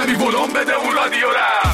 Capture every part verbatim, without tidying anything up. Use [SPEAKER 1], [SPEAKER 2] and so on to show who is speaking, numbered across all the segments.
[SPEAKER 1] کمی ولوم بده اون رادیو را.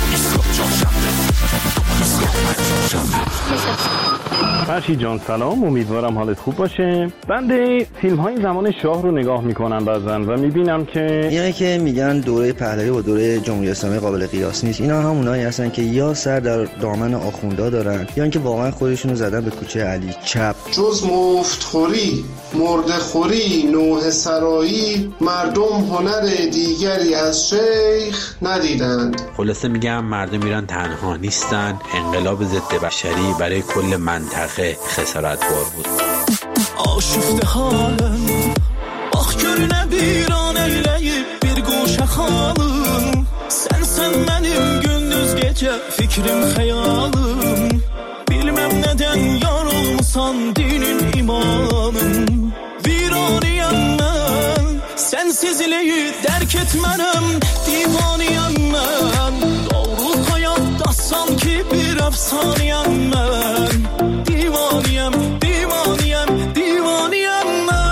[SPEAKER 2] فرشید جان سلام، امیدوارم حالت خوب باشه. بنده فیلم های زمان شاه رو نگاه میکنم بعضن و میبینم که
[SPEAKER 3] اینایی که میگن دوره پهلوی و دوره جمهوری اسلامی قابل قیاس نیست، اینا همونایی هستن که یا سر در دامن آخوندا دارن یا اینکه واقعا خودشونو زدن به کوچه علی چپ.
[SPEAKER 4] جز مفتخوری، مردخوری، نوحه سرایی، مردم هنر دیگری از شیخ ندیدند.
[SPEAKER 5] خلاصه میگم مردم ایران تنها نیستن، انقلاب ضد بشری برای کل منطقه خسارتبار بود.
[SPEAKER 6] آشفته حالم bax görünə bir an əyləyib bir qoşa xalım, sənsən mənim gündüz gecə fikrim xəyalım, bilməm nədən yar olmusan dinin imanım, viraniyəm mən, sənsizliyi dərk etmənəm, divaniyəm mən, doğru həyatda sanki bir əfsaniyəm mən, divaniyəm, divaniyəm, divaniyəm mən.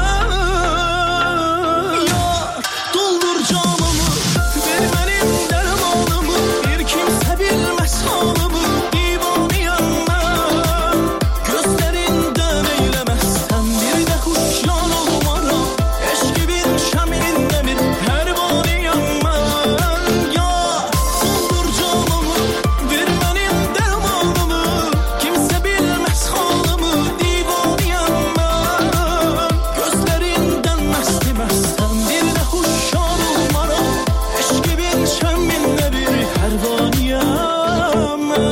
[SPEAKER 6] Yar, doldur canımı, ver mənim dərmanımı, bir kimsə bilməz halımı, divaniyəm mən. Gözlərindən eyləməzsən bir də xuşyan olmaram, eşqibin şəmində bir pərvaniyəm mən. Yar, doldur canımı, ver mənim dərmanımı, kimsə bilməz halımı, divaniyəm mən. Gözlərindən məsti məstəm bir də xuşyan olmaram, eşqibin şəmində bir pərvaniyəm mən.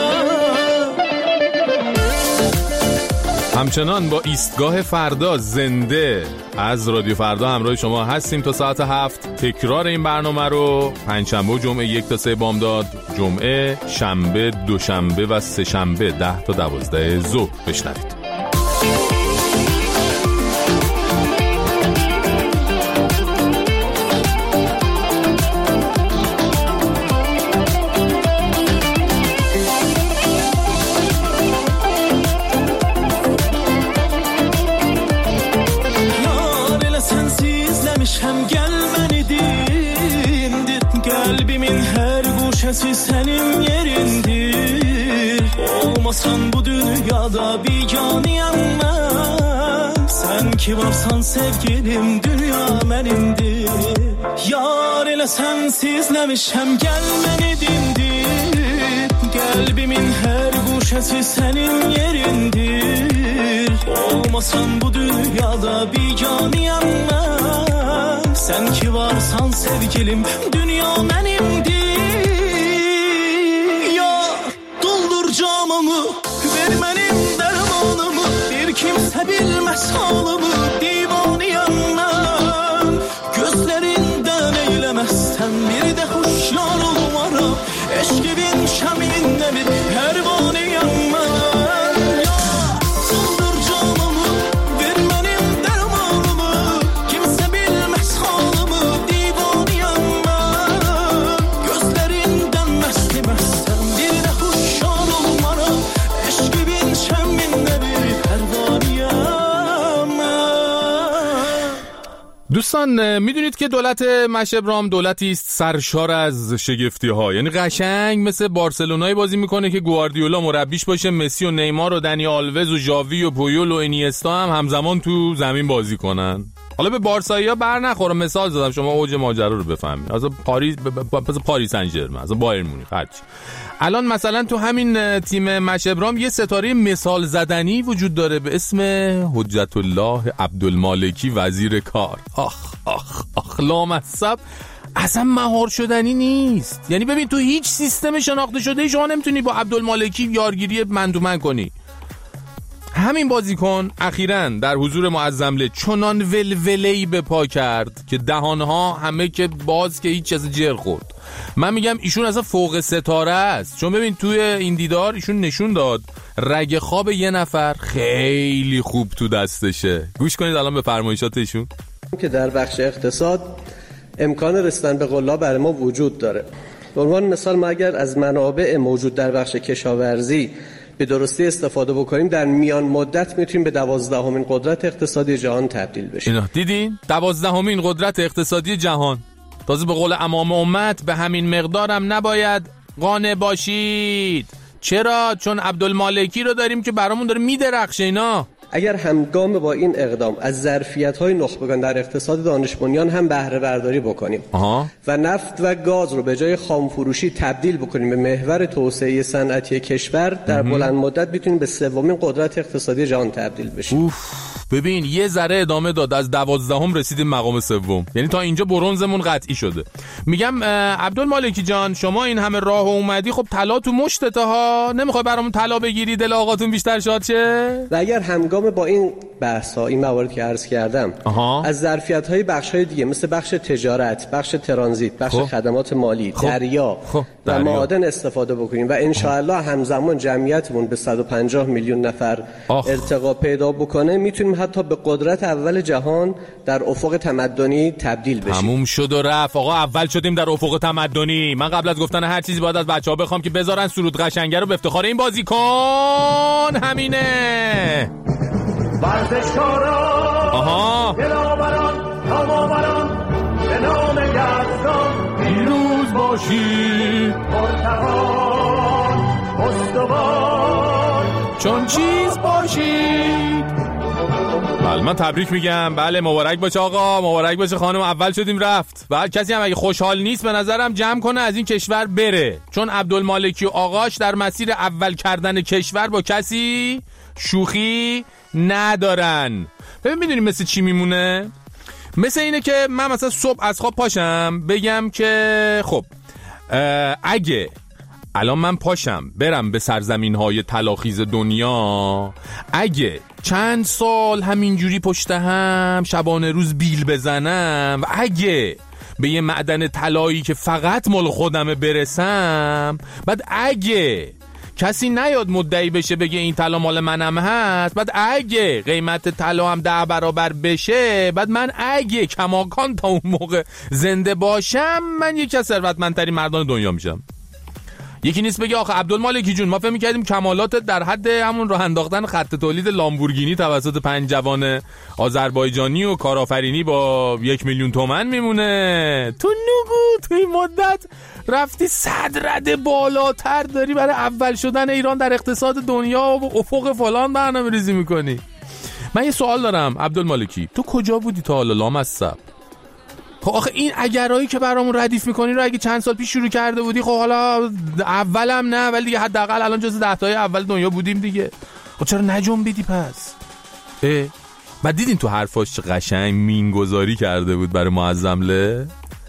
[SPEAKER 7] همچنان با ایستگاه فردا زنده از رادیو فردا همراه شما هستیم تا ساعت هفت. تکرار این برنامه رو پنجشنبه و جمعه یک تا سه بامداد، جمعه، شنبه، دوشنبه و سه شنبه ده تا دوازده ظهر بشنوید.
[SPEAKER 6] Yar elə sənsizləmişəm gəl məni dindir, qəlbimin hər guşəsi sənin yerindir, olmasan bu dünyada biganiyəm mən, sən ki varsan sevgilim dünya mənimdir. Yar elə sənsizləmişəm gəl məni dindir, qəlbimin hər guşəsi sənin yerindir, olmasan bu dünyada biganiyəm mən, sən ki varsan sevgilim dünya mənimdir. Yar, doldur camımı, ver mənim dərmanımı, bir kimsə bilməz halımı, divaniyəm mən. Gözlərindən eyləməzsən bir də xuşyar olmaram, eşqibin şəmində bir pərvaniyəm mən. Yar, doldur camımı, ver mənim dərmanımı, kimsə bilməz halımı, divaniyəm mən. Gözlərindən məsti məstəm bir də xuşyar olmaram, eşqibin şəmində bir pərvaniyəm mən.
[SPEAKER 7] دوستان میدونید که دولت مشبرام دولتی است سرشار از شگفتی ها، یعنی قشنگ مثل بارسلونای بازی میکنه که گواردیولا مربیش باشه، مسی و نیمار و دنی آلوز و ژاوی و پویول و اینیستا هم همزمان تو زمین بازی کنن. حالا به بارسایی‌ها بر نخوره، مثال زدم شما اوج ماجرا رو بفهمید. از پاریس مثلا پاریس سن ژرمن، از بایرن مونیخ، هرچی. الان مثلا تو همین تیم مشبرام یه ستاره مثال زدنی وجود داره به اسم حجت الله عبدالمالکی وزیر کار. آخ آخ آخ لامصب اصلا مهار شدنی نیست. یعنی ببین تو هیچ سیستم شناخته شده شما نمیتونی با عبدالمالکی یارگیری مندومن کنی. همین بازیکن اخیراً در حضور معظمله چنان ولوله‌ای به پا کرد که دهانها همه که باز که هیچ چیز جر خورد. من میگم ایشون اصلا فوق ستاره است، چون ببین توی این دیدار ایشون نشون داد رگ خواب یه نفر خیلی خوب تو دستشه. گوش کنید الان به فرمایشات ایشون
[SPEAKER 8] که در بخش اقتصاد امکان رسیدن به غلا برای ما وجود داره. به عنوان مثال ما اگر از منابع موجود در بخش کشاورزی به درستی استفاده بکنیم در میان مدت میتونیم به دوازدهمین قدرت اقتصادی جهان تبدیل بشیم.
[SPEAKER 7] اینا دیدین؟ دوازدهمین قدرت اقتصادی جهان. تازه به قول امام امت به همین مقدارم نباید قانع باشید. چرا؟ چون عبدالمالکی رو داریم که برامون داره میدرخشه. اینا
[SPEAKER 8] اگر همگام با این اقدام از ظرفیت‌های نخبگان در اقتصاد دانش بنیان هم بهره برداری بکنیم آها. و نفت و گاز رو به جای خام فروشی تبدیل بکنیم به محور توسعه صنعتی کشور، در بلند مدت میتونیم به سومین قدرت اقتصادی جهان تبدیل بشیم.
[SPEAKER 7] اوف. ببین یه ذره ادامه داد، از دوازدهم رسیدیم مقام سوم، یعنی تا اینجا برنزمون قطعی شده. میگم عبدالمالکی جان شما این همه راه اومدی، خب طلا تو مشتته ها، نمیخوای برامون طلا بگیری دل آقاتون بیشتر شاد شه؟
[SPEAKER 8] و اگر همگام با این بحث ها، این مواردی که عرض کردم آها. از ظرفیت های بخش های دیگه مثل بخش تجارت، بخش ترانزیت، بخش خب. خدمات مالی، خب. دریا خب. و دریا. معادن استفاده بکنیم و ان شاء الله همزمان جمعیتمون به صد و پنجاه میلیون نفر آخ. ارتقا پیدا بکنه، میتونیم حتی به قدرت اول جهان در افق تمدنی تبدیل بشیم.
[SPEAKER 7] تموم شد و رفت آقا، اول شدیم در افق تمدنی. من قبل از گفتن هر چیزی باید از بچه‌ها بخوام که بذارن سرود قشنگه رو به افتخار این بازیکن. همینه ورزشکاران آها دلاوران تمامران به نام یزدان پیروز باشید، مرتقان استوار چون چیز باشید. بله من تبریک میگم. بله مبارک باشه آقا، مبارک باشه خانم، اول شدیم رفت. و کسی هم اگه خوشحال نیست به نظرم جمع کنه از این کشور بره، چون عبدالمالکی و آقاش در مسیر اول کردن کشور با کسی شوخی ندارن. ببین میدونی مثل چی میمونه؟ مثل اینه که من مثلا صبح از خواب پاشم بگم که خب اگه الان من پاشم برم به سرزمین‌های طلاخیز دنیا، اگه چند سال همینجوری پشت هم شبانه روز بیل بزنم و اگه به یه معدن طلایی که فقط مال خودمه برسم، بعد اگه کسی نیاد مدعی بشه بگه این طلا مال منم هست، بعد اگه قیمت طلا هم ده برابر بشه، بعد من اگه کماکان تا اون موقع زنده باشم، من یکی از ثروتمندترین مردان دنیا میشم. یکی نیست بگه آخه عبدالمالکی جون ما فهم می‌کردیم کمالاتت در حد همون راه انداختن خط تولید لامبورگینی توسط پنج جوان آذربایجانی و کارآفرینی با یک میلیون تومن میمونه. تو نگو تو این مدت رفتی صد رده بالاتر، داری برای اول شدن ایران در اقتصاد دنیا و افق فلان برنامه‌ریزی میکنی. من یه سوال دارم عبدالمالکی، تو کجا بودی تا حالا لامصب؟ خب آخه این اگرایی که برامون ردیف میکنی رو اگه چند سال پیش شروع کرده بودی، خب حالا اولم نه ولی دیگه حداقل الان جز ده تای اول دنیا بودیم دیگه. خب چرا نجنبیدی پس؟ اه بعد دیدین تو حرفاش چه قشنگ مینگذاری کرده بود برای معظمله،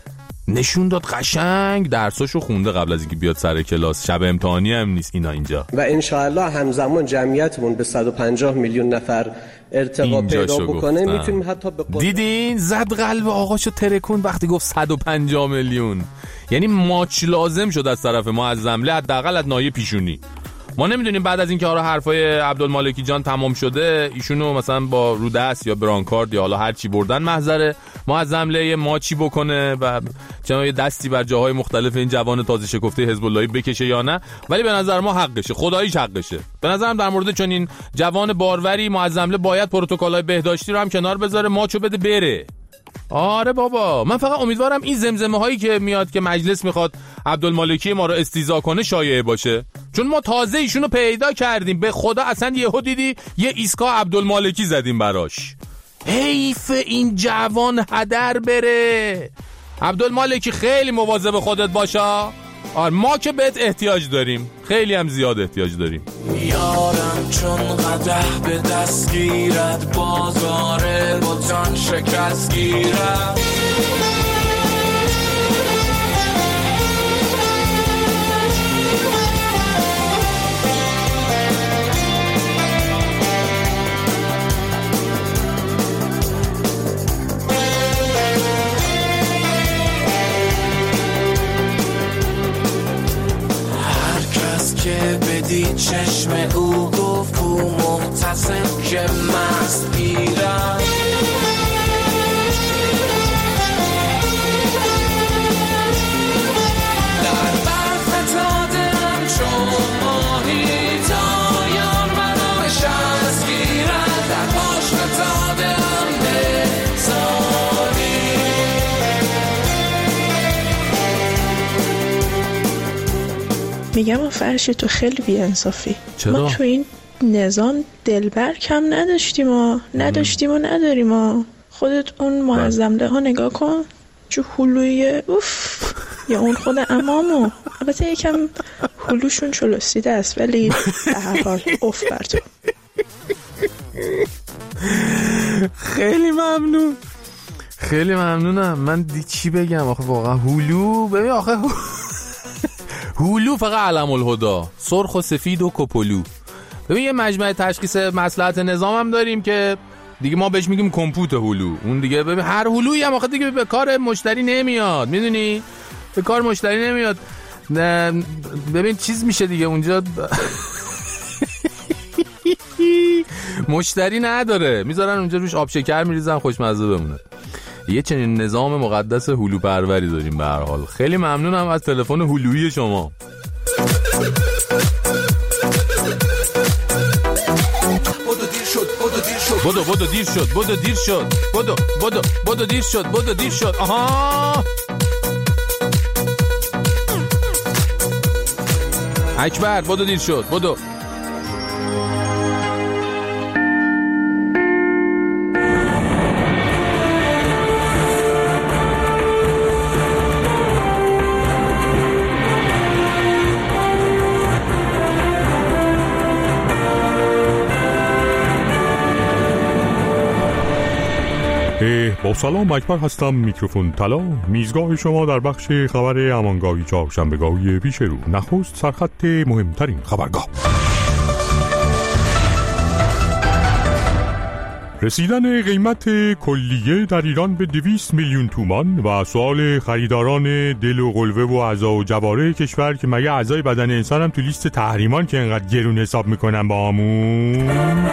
[SPEAKER 7] نشون داد قشنگ درساشو خونده قبل از اینکه بیاد سر کلاس، شب امتحانی هم نیست اینا اینجا. و ان شاء الله همزمان جمعیتمون به صد و پنجاه میلیون نفر ارتقا پیدا بکنه، میتونیم حتی به قدرت. دیدین زد قلب آقاشو ترکون وقتی گفت صد و پنجاه میلیون، یعنی ماچ لازم شد از طرف معظمله، حداقل از ناحیه پیشونی. ما نمیدونیم بعد از اینکه آره حرفای عبدالمالکی جان تمام شده ایشونو مثلا با رودست یا برانکارد یا حالا هر چی بردن محضر معظمله ما چی بکنه و چنان یه دستی بر جاهای مختلف این جوان تازه شکفته حزب اللهی بکشه یا نه، ولی به نظر ما حقشه، خداییش حقشه. به نظرم در مورد چون این جوان باروری معظمله باید پروتکل‌های بهداشتی رو هم کنار بذاره، ماچو بده بره. آره بابا من فقط امیدوارم این زمزمه هایی که میاد که مجلس میخواد عبدالمالکی ما رو استیضاح کنه شایعه باشه، چون ما تازه ایشونو پیدا کردیم، به خدا اصلا یهو دیدی یه ایسکا عبدالمالکی زدیم براش. حیف این جوان هدر بره. عبدالمالکی خیلی مواظب خودت باشا. آره ما که بهت احتیاج داریم، خیلی هم زیاد احتیاج داریم.
[SPEAKER 6] میارم چون قدح به دست گیرد، بازار بطان شکست گیرد. که بدی چشم او گفت کو محتسم که مست گیرم. در برف تا دلم چون ماهی تا یار منو شست گیرد، در پاشت تا دلم بزاری.
[SPEAKER 9] میگم فرشی تو خیلی بی‌انصافی.
[SPEAKER 7] چرا؟
[SPEAKER 9] ما تو این نظام دلبر کم نداشتیم و نداشتیم و نداریم و خودت اون معظم ها نگاه کن چه هلویه اوف یا اون خود امامو. البته یکم هلوشون چلوسیده است ولی به هر حال اوف بر تو.
[SPEAKER 7] خیلی ممنون خیلی ممنونم. من دی چی بگم آخه واقعا هلو ببین آخه هلو فقط علم الهدا سرخ و سفید و کپولو. ببین یه مجمع تشخیص مصلحت نظام هم داریم که دیگه ما بهش میگیم کمپوت هلو. اون دیگه ببین هر هلویی هم آخه دیگه به کار مشتری نمیاد، میدونی به کار مشتری نمیاد. نه ببین چیز میشه دیگه اونجا مشتری نداره، میذارن اونجا روش آب شکر میریزن خوشمزه بمونه. یه چنین نظام مقدس هلو پروری داریم به هر حال. خیلی ممنونم از تلفن هلویی شما. بدو بدو دیر شد بدو دیر شد بدو بدو بدو دیر شد بدو دیر شد. آها اکبر بدو دیر شد بدو.
[SPEAKER 10] با سلام اکبر هستم، میکروفون طلا، میزگاه شما در بخش خبر امانگاهی چهارشنبه‌گاهی پیش رو. نخست سرخط مهمترین خبرگاه. رسیدن قیمت کلیه در ایران به دویست میلیون تومان و سوال خریداران دل و قلبه و اعضا و جواره کشور که مگه اعضای بدن انسان هم تو لیست تحریمان که انقدر گرون حساب میکنن با همون.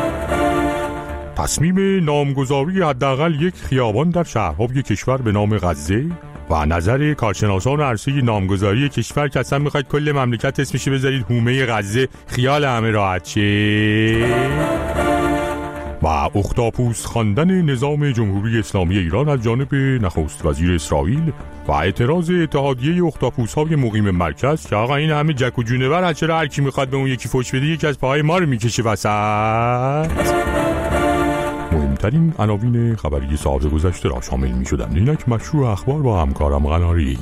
[SPEAKER 10] تصمیم نامگذاری حداقل یک خیابان در شهرهای کشور به نام غزه و نظر کارشناسان عرصه نامگذاری کشور که اصلا میخواید کل مملکت اسمش بذارید هومه غزه، خیال همه راحت شه. و اختاپوس خواندن نظام جمهوری اسلامی ایران از جانب نخست وزیر اسرائیل و اعتراض اتحادیه اختاپوس‌های مقیم مرکز که آقا این همه جک و جونور چرا هر کی میخواد به اون یکی فوش بده یکی از پاهای ما رو میکشه وسط. مهمترین عناوین خبری ساعت گذشته را شامل می شدند. اینک مشروع اخبار با همکارم قناری.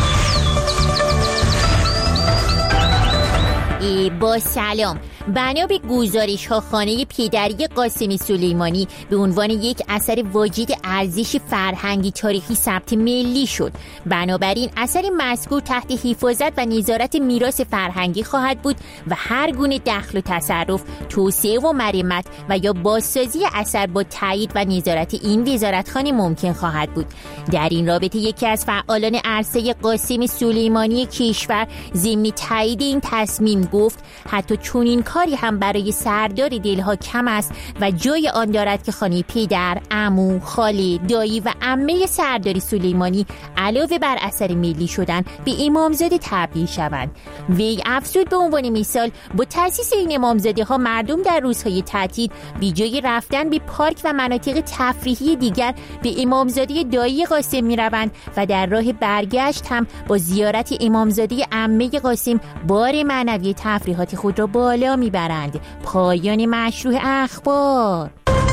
[SPEAKER 11] با سلام. بنا به گزارش ها خانه پدری قاسمی سلیمانی به عنوان یک اثر واجد ارزش فرهنگی تاریخی ثبت ملی شد. بنابراین اثر مذکور تحت حفاظت و نظارت میراث فرهنگی خواهد بود و هر گونه دخل و تصرف، توسعه و مرمت و یا بازسازی اثر با تایید و نظارت این وزارتخانه ممکن خواهد بود. در این رابطه یکی از فعالان عرصه قاسم سلیمانی کشور ضمن تایید این تصمیم گفت حتی چنین کاری هم برای سردار دلها کم است و جای آن دارد که خانه پدر، عمو، خاله، دایی و عمه سردار سلیمانی علاوه بر اثر ملی شدن به امامزاده تبدیل شوند. وی افزود به عنوان مثال با تأسیس این امامزاده ها مردم در روزهای تعطیل بی جای رفتن به پارک و مناطق تفریحی دیگر به امامزاده دایی قاسم می روند و در راه برگشت هم با زیارت امامزاده عمه قاسم بار معنوی تفریحات خود را بالا می برند. پایان مشروع اخبار.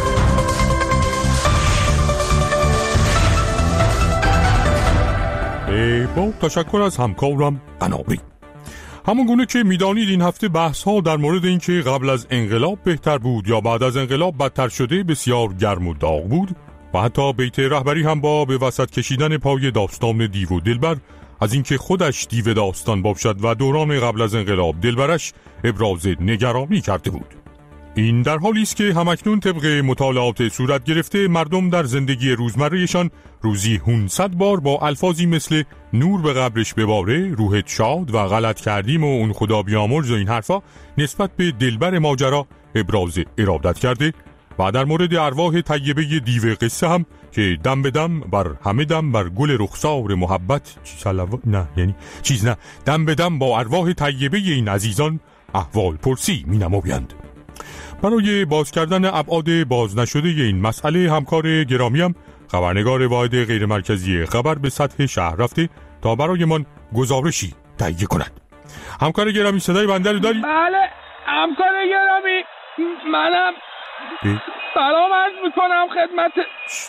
[SPEAKER 10] با تشکر از همکارم قناری. همون گونه که میدانید این هفته بحث ها در مورد این که قبل از انقلاب بهتر بود یا بعد از انقلاب بدتر شده بسیار گرم و داغ بود و حتی بیت رهبری هم با به وسط کشیدن پای داستان دیو و دلبر از اینکه خودش دیو داستان باشد و دوران قبل از انقلاب دلبرش ابراز نگرانی کرده بود. این در حالی است که همکنون طبق مطالعات صورت گرفته مردم در زندگی روزمرهشان روزی هونصد بار با الفاظی مثل نور به قبرش بباره، روحت شاد و غلط کردیم و اون خدا بیامرز و این حرفا نسبت به دلبر ماجرا ابراز ارادت کرده و در مورد ارواح طیبه دیو قصه هم که دم به دم بر همه دم بر گل رخسار محبت صلوات نه یعنی چیز نه دم به دم با ارواح طیبه این عزیزان احوال پرسی می نمایند. برای باز کردن ابعاد باز نشده این مسئله همکار گرامیم خبرنگار واحد غیر مرکزی خبر به سطح شهر رفته تا برای من گزارشی تهیه کند. همکار گرامی صدای بنده رو داری؟
[SPEAKER 12] بله همکار گرامی منم سلام عرض میکنم خدمت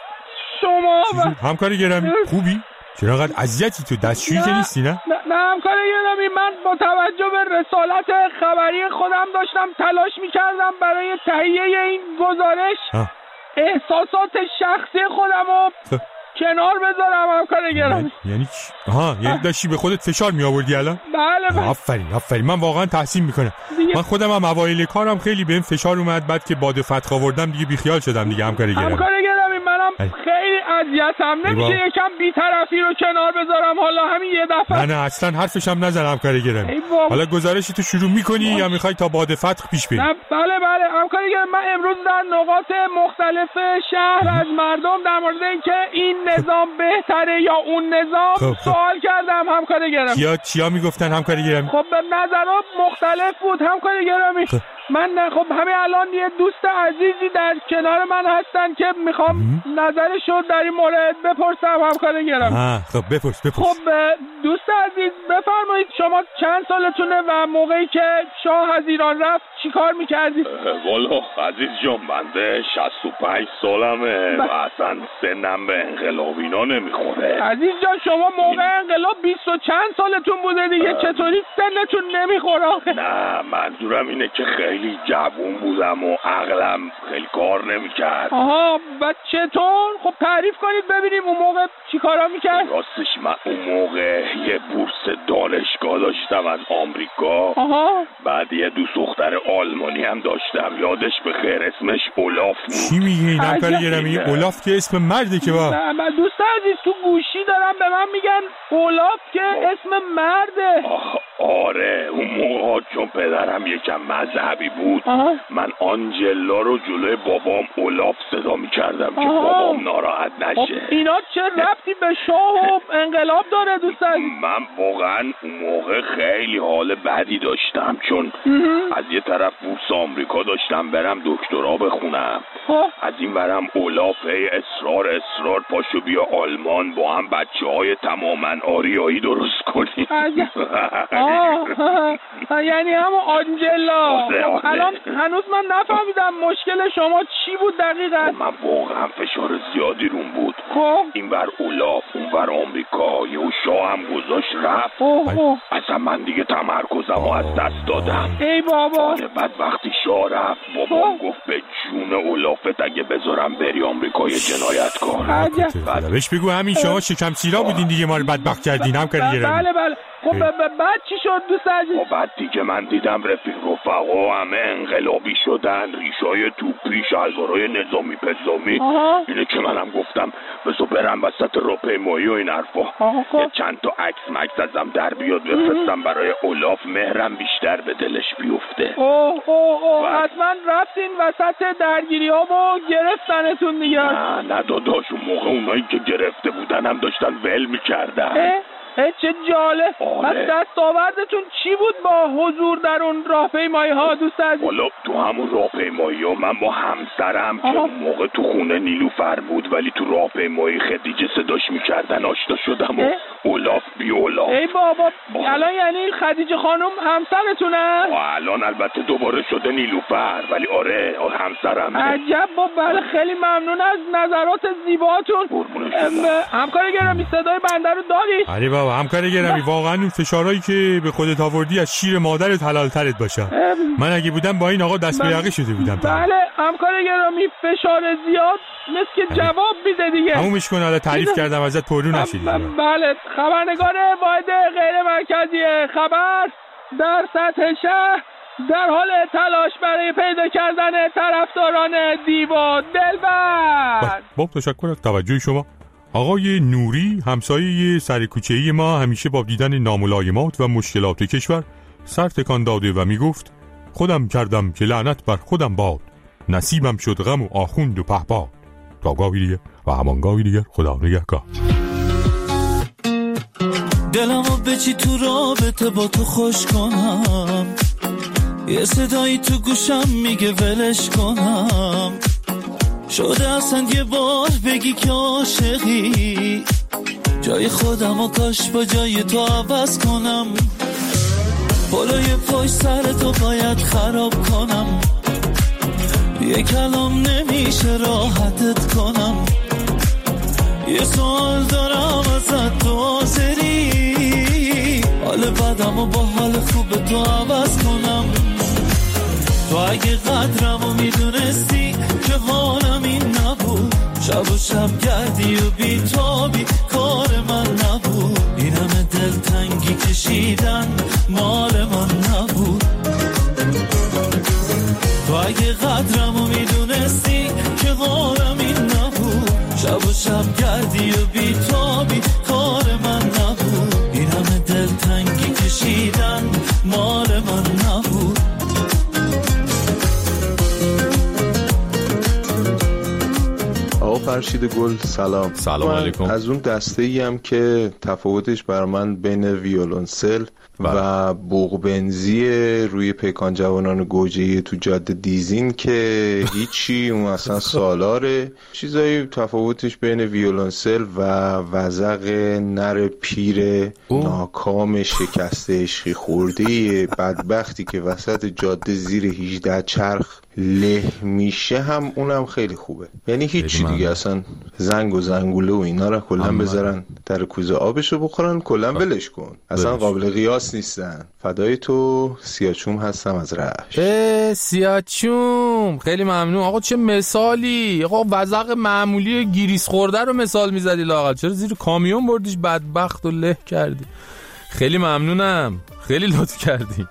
[SPEAKER 12] شما و...
[SPEAKER 10] همکار گرامی خوبی؟ چرا انقدر اذیتی تو دستشویی که نیستی نه؟
[SPEAKER 12] نه, نه همکار گرامی من با توجه به رسالت خبری خودم داشتم تلاش میکردم برای تهیه این گزارش ها. احساسات شخصی خودم رو کنار بذارم همکار گرامی.
[SPEAKER 10] یعنی چی؟ آها یعنی داشتی به خودت فشار می آوردی الان؟
[SPEAKER 12] بله بله.
[SPEAKER 10] آفرین آفرین من واقعا تحسین میکنم. من خودم هم اوایل کارم خیلی بهم فشار اومد بعد که باد فتح آوردم دیگه بیخیال شدم دیگه همکار گرامی.
[SPEAKER 12] همکار گرامی منم خیلی اذیتم نمیشه یکم بی‌طرفی رو کنار بذارم حالا همین یه دفعه.
[SPEAKER 10] نه نه اصلا حرفش هم نزن همکار گرامی. حالا گزارشی تو شروع میکنی یا میخوای تا باد فتح پیش بری؟
[SPEAKER 12] بله بله همکار گرامی من امروز در نقاط مختلف شهر از مردم در مورد اینکه این نظام بهتره یا اون نظام خب سوال کردم همکار گرامی.
[SPEAKER 10] کیا چیا میگفتن همکار گرامی؟
[SPEAKER 12] خب نظرات مختلف بود همکار گرامی. خب. من خب همین الان یه دوست عزیزی در کنار من هستن که میخوام نظرشو در این مورد بپرسم همکار گرامی.
[SPEAKER 10] آه خب بپرس بپرس.
[SPEAKER 12] خب دوست عزیز بفرمایید شما چند سالتونه و موقعی که شاه از ایران رفت چیکار میکردید؟
[SPEAKER 1] والا عزیز جان بنده شصت و پنج سالمه ب... و اصلا سنم به انقلابینا نمیخوره.
[SPEAKER 12] عزیز جان شما موقع انقلاب بیست و چند سالتون بوده دیگه اه... چطوری سنتون نمیخوره؟
[SPEAKER 1] نه منظورم اینه که خیلی جوون بودم و عقلم خیلی کار نمیکرد.
[SPEAKER 12] آها و چطور؟ خب تعریف کنید ببینیم اون موقع چی کارا میکرد؟
[SPEAKER 1] راستش من اون موقع یه بورس دانشگاه داشتم از آمریکا.
[SPEAKER 12] آها
[SPEAKER 1] بعد یه دوست دختر آلمانی هم داشتم یادش بخیر اسمش اولاف بود.
[SPEAKER 10] چی میگه این همکار گرامی؟ اولاف که اسم مرده که با
[SPEAKER 12] نه من دوست عزیز تو گوشی دارم به من میگن اولاف که اسم مرده.
[SPEAKER 1] آه آره اون موقع چون پدرم یکم مذهبی بود آه. من آنجلا رو جلوی بابام اولاف صدا میکردم که بابام ناراحت نشه.
[SPEAKER 12] اینا چه ربطی به شاه و انقلاب داره دوست عزیز؟
[SPEAKER 1] من واقعا اون موقع خیلی حال بدی داشتم چون از یه طرف بورس آمریکا داشتم برم دکترا بخونم ها. از این برم اولاف هی اصرار اصرار پاشو بیا آلمان با هم بچه های تماما آریایی درست کنیم.
[SPEAKER 12] یعنی همون آنجلا. الان هنوز من نفهمیدم مشکل شما چی بود دقیقا؟
[SPEAKER 1] من واقعا فشار زیادی روم بود.
[SPEAKER 12] خب
[SPEAKER 1] این بر اولاف اون بر آمریکا یه شاه هم گذاشت رفت. اصلا من دیگه تمرکزم رو از دست دادم.
[SPEAKER 12] ای بابا.
[SPEAKER 1] بعد وقتی شاه رفت بابام گفت به جون اولافت اگه بذارم بری آمریکا یه جنایت کار.
[SPEAKER 10] بهش بگو همین شما شکم سیرا بودین دیگه ما رو بدبخت کردین هم کاری گرم.
[SPEAKER 12] بله بله. خب بعد چی شد دوست عزیز؟
[SPEAKER 1] خب بعد دیگه من دیدم رفیق رفقا همه انقلابی شدن ریشای توپی شلوارای نظامی پزامی. اینه که منم گفتم بذار برم وسط راهپیمایی و این حرفا یه چند تا عکس مکس ازم در بیاد بفرستم برای اولاف مهرم بیشتر به دلش بیفته.
[SPEAKER 12] اوه اوه اوه حتما رفتین وسط درگیری ها و گرفتنتون دیگه.
[SPEAKER 1] نه نه داداش اون موقع اونایی که گرفته بودن هم داشتن ول میکردن.
[SPEAKER 12] اه چه جالب.
[SPEAKER 1] آره.
[SPEAKER 12] دستاوردتون چی بود با حضور در اون راهپیمایی ها دوست عزیز؟
[SPEAKER 1] والا تو همون راهپیمایی ها من با همسرم که اون موقع تو خونه نیلوفر بود ولی تو راهپیمایی خدیجه صداش میکردن آشنا شدم و اولاف بی اولاف.
[SPEAKER 12] ای بابا الان یعنی خدیجه خانم همسرتونه؟
[SPEAKER 1] الان البته دوباره شده نیلوفر ولی آره همسرم.
[SPEAKER 12] عجب با بله خیلی ممنون از نظرات زیباتون. همکار گرامی صدای بنده رو داری؟
[SPEAKER 10] آره بابا همکار گرامی واقعا اون فشارهایی که به خودت آوردی از شیر مادرت حلال ترت باشه. من اگه بودم با این آقا دست به یقه شده بودم.
[SPEAKER 12] بله همکار گرامی فشار زیاد مثل که جواب میده دیگه.
[SPEAKER 10] همونش کن حالا تعریف کردم ازت پررو نشید.
[SPEAKER 12] بله خبرنگار واحد غیر مرکزی خبر در سطح شهر در حال تلاش برای پیدا کردن طرفداران دیو و دلبر.
[SPEAKER 10] با تشکر از توجه شما. آقای نوری همسایه سرکوچه‌ای ما همیشه با دیدن ناملایمات و مشکلات کشور سر تکان داده و میگفت خودم کردم که لعنت بر خودم باد نصیبم شد غم و آخوند و پهپاد. تا گاهی دیگه و همان گاهی دیگه خدا نگهدار.
[SPEAKER 6] دلمو بچی تو رابطه با تو خوش کنم یه صدایی تو گوشم میگه ولش کنم شده اصلا یه بار بگی که عاشقی جای خودم و کاش با جای تو عوض کنم پلوی پشت سر تو باید خراب کنم، یه کلام نمیشه راحتت کنم. یه سوال دارم ازت تو حاضری حال بدم و با حال خوب تو عوض کنم. تو اگه قدرمو میدونستی که حالم این نبود، شب و شب گردی و بیتابی کار من نبود. این همه دلتنگی کشیدن مال من نبود. تو اگه قدرمو میدونستی که حالم این نبود، شب و شب گردی و بیتابی کار من نبود. این همه دلتنگی کشیدن مال من نبود.
[SPEAKER 13] آقا فرشید گل سلام.
[SPEAKER 7] سلام علیکم.
[SPEAKER 13] از اون دسته ای هم که تفاوتش بر من بین ویولونسل و بوغبنزی روی پیکان جوانان گوجه‌ای تو جاده دیزین که هیچی، اون اصلا سالاره. چیزایی تفاوتش بین ویولونسل و وزق نر پیر ناکام شکسته عشقی خورده بدبختی که وسط جاده زیر هجده چرخ له میشه هم اونم خیلی خوبه. یعنی هیچی دیگه، اصلا زنگ و زنگوله و اینا رو کلا بذارن در کوزه آبشو بخورن، کلا ولش کن، اصلا قابل قیاس نیستن. فدای تو سیاچوم هستم از رشت.
[SPEAKER 7] اه سیاچوم خیلی ممنون آقا. چه مثالی آقا، وزق معمولی گیریس خورده رو مثال میزدی لااقل، چرا زیر کامیون بردیش بدبخت و له کردی؟ خیلی ممنونم، خیلی لطف کردی.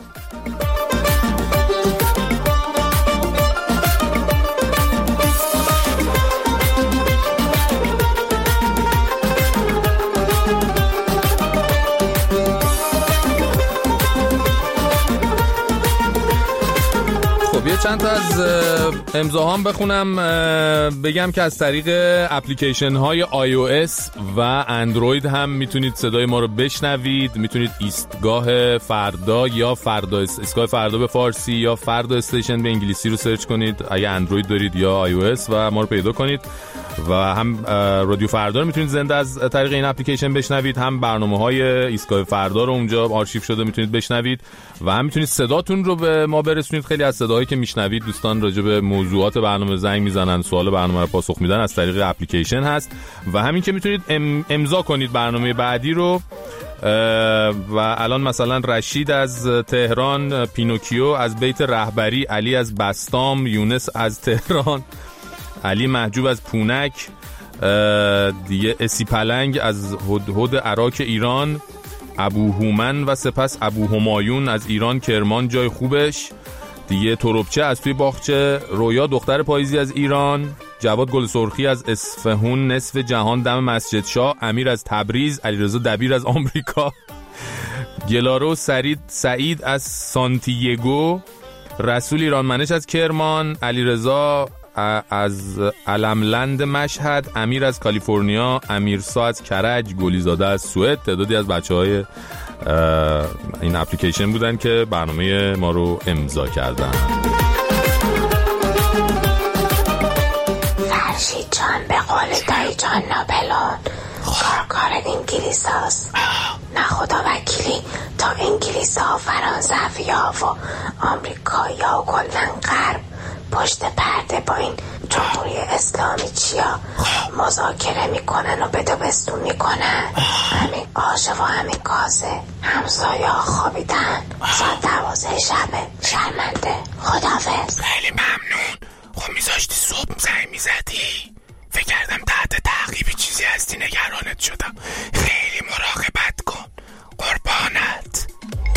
[SPEAKER 7] یه چند تا از امضاهام بخونم، بگم که از طریق اپلیکیشن های آی او اس و اندروید هم میتونید صدای ما رو بشنوید. میتونید ایستگاه فردا یا فردا ایستگاه فردا به فارسی یا فردا استیشن به انگلیسی رو سرچ کنید اگه اندروید دارید یا آی او اس و ما رو پیدا کنید. و هم رادیو فردا رو میتونید زنده از طریق این اپلیکیشن بشنوید، هم برنامه‌های ایستگاه فردا رو اونجا آرشیو شده میتونید بشنوید و هم میتونید صداتون رو به ما برسونید. خیلی از صداهایی که میشنوید دوستان راجع به موضوعات برنامه زنگ میزنن، سوال برنامه رو پاسخ میدن، از طریق اپلیکیشن هست. و همین که میتونید امضا کنید برنامه بعدی رو. و الان مثلا رشید از تهران، پینوکیو از بیت رهبری، علی از بستام، یونس از تهران، علی محجوب از پونک، دیگه اسی پلنگ از هدهد عراق ایران، ابو هومن و سپس ابو همایون از ایران کرمان جای خوبش، دیگه تروبچه از توی باغچه، رویا دختر پاییزی از ایران، جواد گل سرخی از اصفهون نصف جهان دم مسجد شاه، امیر از تبریز، علیرضا دبیر از آمریکا، گلارو سعید سعید از سانتیاگو، رسول ایرانمنش از کرمان، علیرضا از علملند مشهد، امیر از کالیفرنیا، امیرسا از کرج، گلیزاده از سوئد. تعدادی از بچه‌های این اپلیکیشن بودن که برنامه ما رو امضا کردن.
[SPEAKER 14] فرشید جان به قول دایی جان ناپلون کار کار انگلیس هست. نه خدا وکیلی تا انگلیس ها، فرانسویا و آمریکایا و کلن غرب پشت پرده با این جمهوری اسلامی چیا مذاکره میکنن و بدبستون میکنن. همین آشه و همین کاسه همسایه ها خوابیدن، ساعت دوازه شبه. شرمنده. خداحافظ.
[SPEAKER 1] خیلی ممنون. خب میذاشتی صبح زنگ میزدی؟ فکر کردم تحت تعقیبی چیزی هستی، نگرانت شدم. خیلی مراقبت کن. قربانت.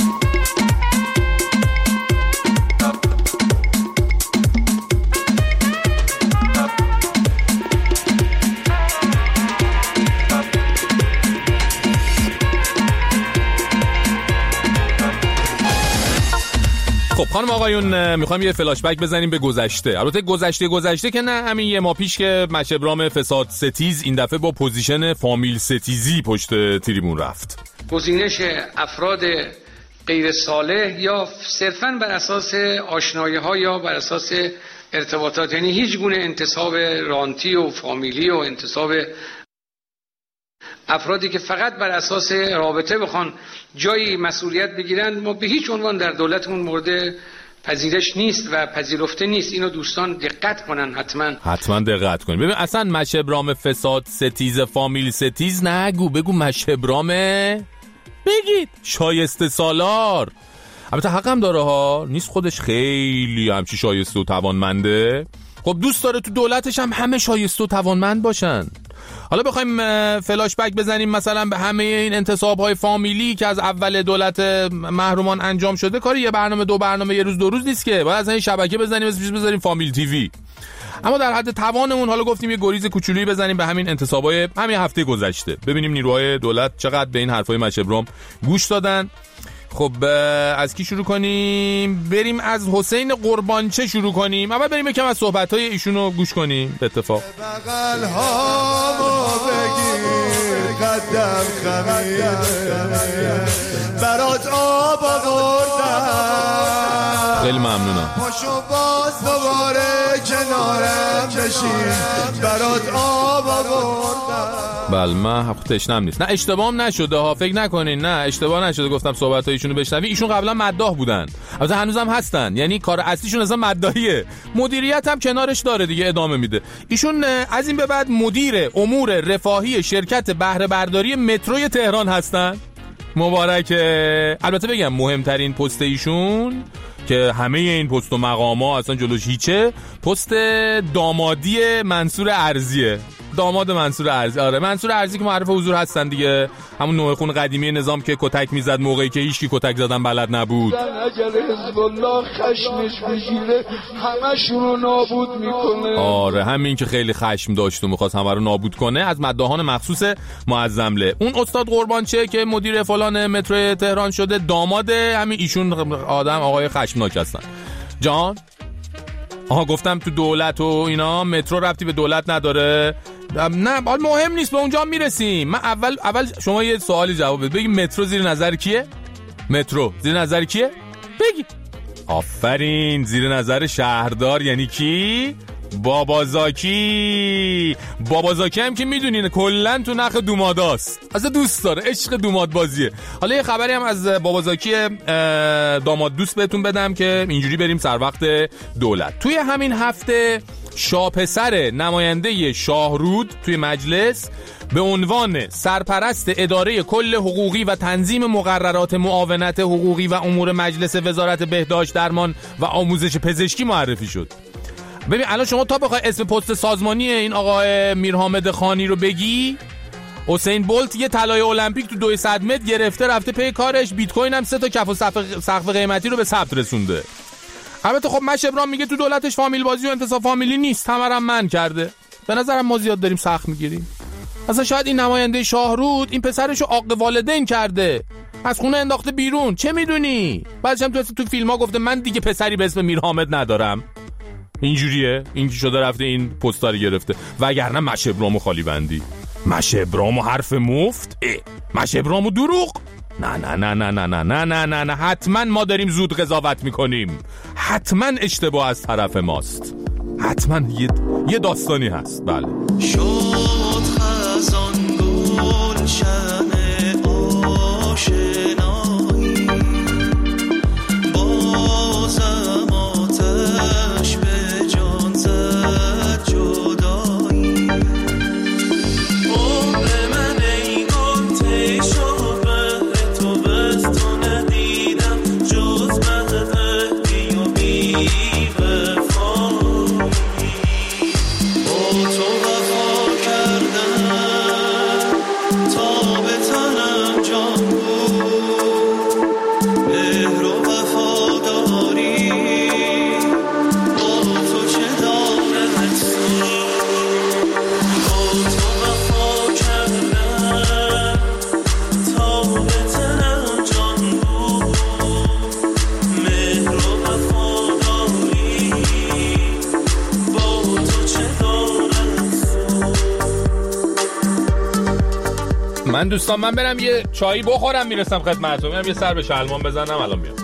[SPEAKER 7] خب خانم آقایون، میخوایم یه فلاش بک بزنیم به گذشته. البته گذشته گذشته که نه، همین یه ماه پیش که مشبرام فساد ستیز این دفعه با پوزیشن فامیل ستیزی پشت تریبون رفت.
[SPEAKER 15] گزینش افراد غیر صالح یا صرفاً بر اساس آشنایی‌ها یا بر اساس ارتباطات، یعنی هیچ گونه انتصاب رانتی و فامیلی و انتصاب افرادی که فقط بر اساس رابطه بخوان جایی مسئولیت بگیرن، ما به هیچ عنوان در دولتمون مورد پذیرش نیست و پذیرفته نیست. اینو دوستان دقت کنن، حتما
[SPEAKER 7] حتما دقت کنید. ببین اصلا مشهبرام فساد ستیز فامیل ستیز نگو، بگو مشهبرام بگید شایسته سالار. البته حقم داره ها، نیست خودش خیلی همچی شایسته و توانمنده، خب دوست داره تو دولتش هم همه شایسته و توانمند باشن. حالا بخوایم فلاش بک بزنیم مثلا به همه این انتصاب‌های فامیلی که از اول دولت محرومان انجام شده، کاری یه برنامه دو برنامه یه روز دو روز نیست که، باید از این شبکه بزنیم اسمش بذاریم فامیل تیوی. اما در حد توانمون حالا گفتیم یه گریز کوچولویی بزنیم به همین انتصاب‌های همین هفته گذشته، ببینیم نیروهای دولت چقدر به این حرفای مشهبرام گوش دادن. خب از کی شروع کنیم؟ بریم از حسین قربانچه شروع کنیم. اول بریم یکم از صحبت‌های ایشونو گوش کنیم. به اتفاق
[SPEAKER 16] بغل هامو بگیر قدم خمیده برات آب آوردم،
[SPEAKER 7] خیلی ممنونم.
[SPEAKER 16] پاشو باز دوباره کنارم بشین برات آب آوردم.
[SPEAKER 7] بله من تشنم نیست. نه اشتباهم نشده ها، فکر نکنین، نه اشتباه نشده گفتم صحبت هایشونو بشنوی. ایشون قبلا مداح بودن، البته هنوزم هستن، یعنی کار اصلیشون اصلا مداحیه، مدیریت هم کنارش داره دیگه، ادامه میده. ایشون از این به بعد مدیر امور رفاهی شرکت بهره برداری متروی تهران هستن. مبارکه. البته بگم مهمترین پست ایشون که همه این پست و مقام‌ها اصلا جلوش هیچه، پست دامادی منصور ارزیه. داماد منصور ارزی. آره منصور ارزی که معرف حضور هستن دیگه، همون نوع خون قدیمی نظام که کتک میزد موقعی که هیچکی کتک زدن بلد نبود.
[SPEAKER 12] اگر حزب الله خشمش بگیره همشون رو نابود میکنه.
[SPEAKER 7] آره همین که خیلی خشم داشت و میخواست همه رو نابود کنه. از مداحان مخصوص معظمله. اون استاد قربانچه که مدیر فلان مترو تهران شده، داماد همین ایشون آدم آقای خشمناک هستن. جان آها گفتم تو دولت و اینا مترو ربطی به دولت نداره. نه حال مهم نیست، به اونجا میرسیم. من اول اول شما یه سوالی جواب بده، بگی مترو زیر نظر کیه؟ مترو زیر نظر کیه؟ بگی. آفرین، زیر نظر شهردار. یعنی کی؟ بابازاکی. بابازاکی هم که میدونین کلن تو نخ دوماداست، اصلا دوست داره، عشق دوماد بازیه. حالا یه خبری هم از بابازاکی داماد دوست بهتون بدم که اینجوری بریم سر وقت دولت. توی همین هفته شاپسر نماینده شاهرود توی مجلس به عنوان سرپرست اداره کل حقوقی و تنظیم مقررات معاونت حقوقی و امور مجلس وزارت بهداشت درمان و آموزش پزشکی معرفی شد. ببین الان شما تا بخوای اسم پست سازمانی این آقای میرحامد خانی رو بگی، حسین بولت یه طلای المپیک تو دویست متر گرفته رفته پی کارش، بیت کوین هم سه تا کف و سقف قیمتی رو به ثبت رسونده. البته خب مشهبرام میگه تو دولتش فامیل بازی و انتصاب فامیلی نیست، همه رو من کرده. به نظرم ما زیاد داریم سخت میگیریم. اصلا شاید این نماینده شاهرود این پسرشو عاق والدین کرده، از خونه انداخته بیرون، چه میدونی؟ بعدش هم تو تو فیلم ها گفته من دیگه پسری به اسم میرحامد ندارم. اینجوریه، این که شده رفته این پستا رو گرفته. وگرنه مشهبرامو خالی بندی، مشهبرامو حرف مفت، اه مشهبرامو دروغ. نه نه نه نه نه نه نه نه نه نه حتما ما داریم زود قضاوت میکنیم، حتما اشتباه از طرف ماست، حتما یه, یه داستانی هست. بله
[SPEAKER 6] شد خزان گلشن آشنایی، بازم آتش به جان زد جدایی، عمر من ای گل تی شد بهر تو بس تو ندیدم جز مهد بی و بی وفایی، با تو وفا کردم تا به تنم جان بود، مهر و وفاداری با تو چه دارد سوی، با تو وفا کردم تا به تنم جان بود، مهر و وفاداری با تو چه دارد سوی.
[SPEAKER 7] من دوستان من برم یه چایی بخورم میرسم خدمتتون، میرم یه سر به شلمان بزنم الان میام.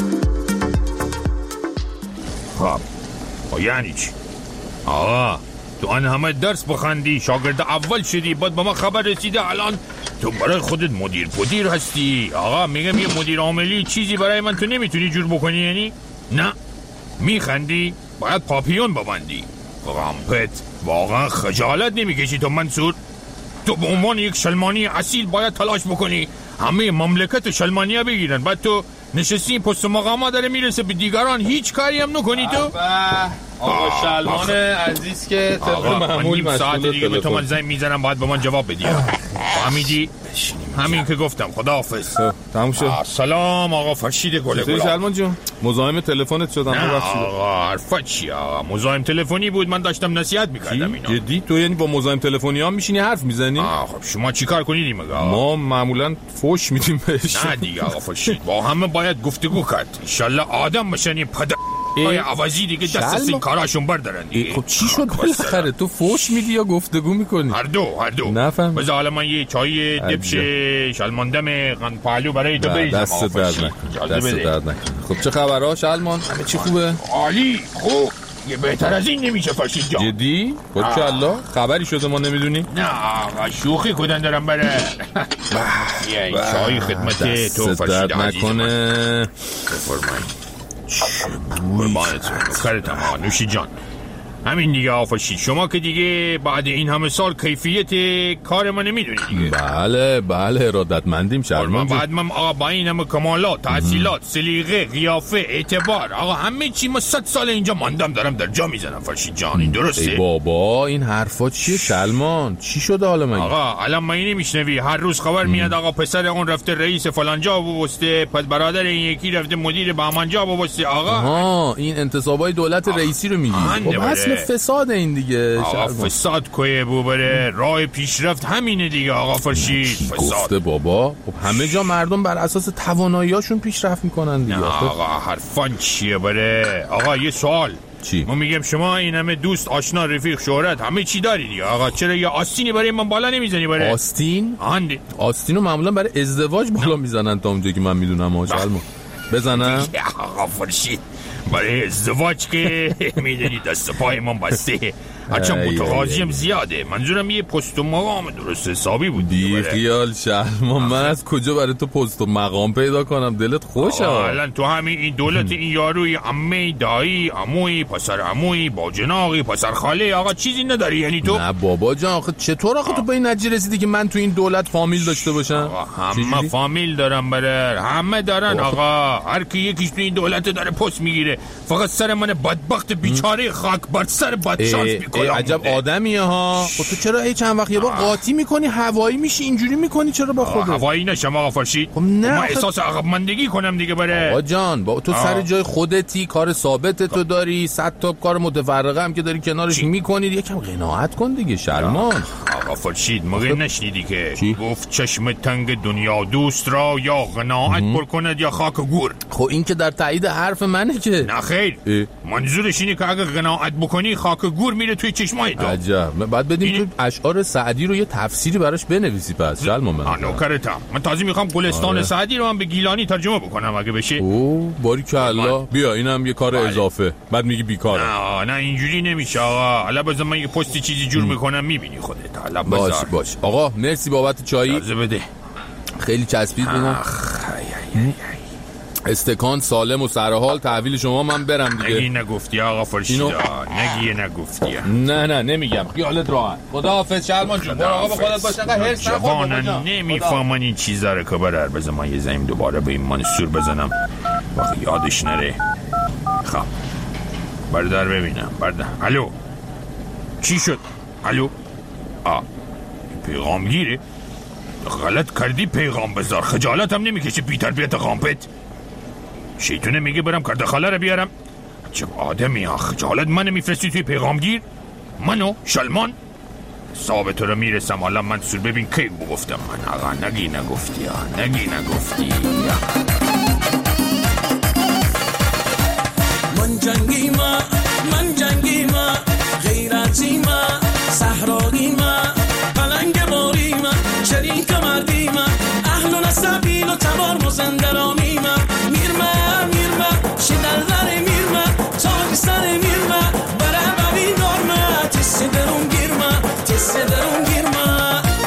[SPEAKER 10] خب یعنی چی؟ آقا
[SPEAKER 1] تو آن همه درس بخوندی، شاگرد اول شدی، بعد با ما خبر رسیده الان تو برای خودت مدیر پدیر هستی. آقا میگم یه مدیر عاملی چیزی برای من تو نمیتونی جور بکنی؟ یعنی نه میخندی؟ باید پاپیون ببندی. رامپت واقعا خجالت نمیکشی تو منصور؟ تو به عنوان یک شلمانی اصیل باید تلاش بکنی همه مملکت شلمانیه بگیرن، بعد تو نشستی پست مقامات داره میرسه به دیگران، هیچ کاری هم نکنی تو.
[SPEAKER 7] آقا شلمان عزیز که طبق معمول
[SPEAKER 1] مسئول ساعت دیگه به تو من زنگ میزنم، باید به من جواب بدی. فهمیدی؟ همین که گفتم. خداحافظ.
[SPEAKER 7] تموم شد.
[SPEAKER 1] سلام آقا فرشید گل گل.
[SPEAKER 7] شلمان جون مزاحم تلفنت شدم.
[SPEAKER 1] نه آقا حرفت چیه آقا؟ مزاحم تلفنی بود، من داشتم نصیحت میکردم. اینو
[SPEAKER 7] جدی تو یعنی با مزاحم تلفنی ها میشینی حرف میزنی؟
[SPEAKER 1] خب شما چیکار کنید مگه؟
[SPEAKER 7] ما معمولا فوش میدیم بهش.
[SPEAKER 1] نه دیگه آقا فرشید با همه باید گفتگو کرد. ان شاء الله آدم بشنی پد ای عوضی دیگه دست از این کاراشون بردارن دیگه.
[SPEAKER 7] خب چی شد بالاخره؟ تو فوش میدی یا گفتگو میکنی؟
[SPEAKER 1] هر دو هر دو.
[SPEAKER 7] نفهم.
[SPEAKER 1] بذار حالا من یه چای دبش شلماندم قند پهلو برای تو بریزم.
[SPEAKER 7] دست درد نکن. دست درد نکن. خب چه خبرها شلمان؟ همه چی خوبه؟
[SPEAKER 1] عالی. خوب. یه بهتر از این نمیشه فرشید جان.
[SPEAKER 7] جدی؟ بارکالله. خبری شده ما نمیدونی؟
[SPEAKER 1] نه آقا شوخی کردن دارم بره. یه چای خدمت تو فرشید عزیز.
[SPEAKER 7] نکنه.
[SPEAKER 1] بفرمایید. قربانتون خیرتم آقا نوشی جان. همین دیگه آفاشید. شما که دیگه بعد این همه سال کیفیت کار ما نمیدونی دیگه.
[SPEAKER 7] بله بله ارادتمندیم شلمان جون.
[SPEAKER 1] بعد من آقا با این همه کمالات، تحصیلات، سلیقه، قیافه، اعتبار، آقا همه چی ما صد سال اینجا ماندم دارم در جا میزنم فرشید جان. این درسته؟
[SPEAKER 7] ای بابا این حرفا چیه شلمان؟ چی شده حالا مگه؟
[SPEAKER 1] آقا الان ما اینو میشنوی هر روز خبر میاد آقا پسر اون رفته رئیس فلان جا وابسته، پس برادر این یکی رفته مدیر بهمان جا وابسته. آقا
[SPEAKER 7] ها این انتصابای دولت رئیسی رو میگی؟ خب اصل فساد این دیگه.
[SPEAKER 1] آقا فساد کوی بو بره، راه پیشرفت همینه دیگه آقا فرشید. فساد
[SPEAKER 7] گفته بابا. خب همه جا مردم بر اساس تواناییاشون پیشرفت میکنن دیگه.
[SPEAKER 1] آقا حرفان چیه بره؟ آقا یه سوال.
[SPEAKER 7] چی؟
[SPEAKER 1] ما میگم شما این همه دوست، آشنا، رفیق، شهرت همه چی داری دیگه آقا، چرا یه آستینی برای من بالا نمیزنی بره؟
[SPEAKER 7] آستین؟
[SPEAKER 1] آنده.
[SPEAKER 7] آستینو معمولا برای ازدواج بالا میزنن تا اونجایی که من میدونم. ماشاءالله بزنم.
[SPEAKER 1] آقا فرشید برای ازدواج که میدونی دست پای من بسته، هرچند متقاضیم زیاده. منظورم یه پست و مقام درست حسابی بود.
[SPEAKER 7] بی خیال شلمان، من از کجا برای تو پست و مقام پیدا کنم؟ دلت خوشه.
[SPEAKER 1] الان تو همین این دولت این یاروی عمه، دایی، عموی، پسر عموی، باجناقی، پسر خاله، آقا چیزی نداری یعنی تو؟
[SPEAKER 7] نه بابا جان آخه چطور آخه تو به این نتیجه رسیدی که من تو این دولت فامیل داشته باشم؟
[SPEAKER 1] همه فامیل دارن بره، همه دارن آقا. هر کی یکیش تو این دولت داره پست میگیره، فقط سر من بدبخت بیچاره خاک بر سر بدشانس میکنه.
[SPEAKER 7] عجب آدمیه ها. خب تو چرا هی چند وقت یه بار قاطی میکنی، هوایی میشی، اینجوری میکنی؟ چرا با خودت؟
[SPEAKER 1] هوایی نشم آقا فرشید.
[SPEAKER 7] خب نه
[SPEAKER 1] ما احساس عقب ماندگی کنم دیگه بره.
[SPEAKER 7] آقا جان با تو سر جای خودتی، کار ثابت تو داری، صد تا کار متفرقه هم که داری کنارش میکنی، یکم قناعت کن دیگه شلمان.
[SPEAKER 1] آقا فرشید مگه نشنیدی که گفت چشم تنگ دنیا دوست را یا قناعت پر کند یا خاک گور؟
[SPEAKER 7] خب این که در تایید حرف منه که.
[SPEAKER 1] نه خیر، منظورش اینه که اگه قناعت بکنی خاک گور میره توی چشمای تو.
[SPEAKER 7] عجب. بعد بدیم تو اشعار سعدی رو یه تفسیری براش بنویسی پس شلمان. من
[SPEAKER 1] نوکرتم. من تازه میخوام گلستان سعدی رو هم به گیلانی ترجمه بکنم اگه بشه.
[SPEAKER 7] اوه باریکالله. بیا اینم یه کار بله. اضافه. بعد میگی بیکاره.
[SPEAKER 1] نه نه اینجوری نمیشه آقا. حالا بذار من یه پستی چیزی جور میکنم میبینی خودت. حالا
[SPEAKER 7] باش باش. آقا مرسی بابت چایی.
[SPEAKER 1] اجازه بده.
[SPEAKER 7] خیلی چسبید بینم. استکان سالم و سرحال تحویل شما. من برم دیگه.
[SPEAKER 1] نگی نگفتی آقا فرشید. نگی نگفتی.
[SPEAKER 7] نه نه نمیگم. خیالت راحت. خداحافظ شلمان جون. مراقب خودت باش. انقدر هرس نخور.
[SPEAKER 1] جوانان نمیفهمن این چیزا رو که برار. بذار من یه زنگ دوباره به این منصور بزنم واقعا یادش نره. خب بردار ببینم. بردار. الو چی شد؟ الو آ پیغام گیره. غلط کردی پیغام بذار. خجالت هم نمیکشه بی تربیت غامپت. شیطونه میگه برم کرده خاله رو بیارم. چه آدمی ها. خجالت منو میفرستی توی پیغامگیر؟ منو شلمان ثابت رو میرسم. حالا منصور ببین کی گفتم من. آقا نگی نگفتی ها. نگی نگفتی.
[SPEAKER 6] من جنگی ما من جنگی ما غیرتی ما صحرایی ما پلنگ باری ما شریک مردی ما اهل و نسبیل و تبار مزندرانی ما میرما میرما شدل در میرما تاج سر میرما برای ببین نورما تیسی درو تست درون گیرما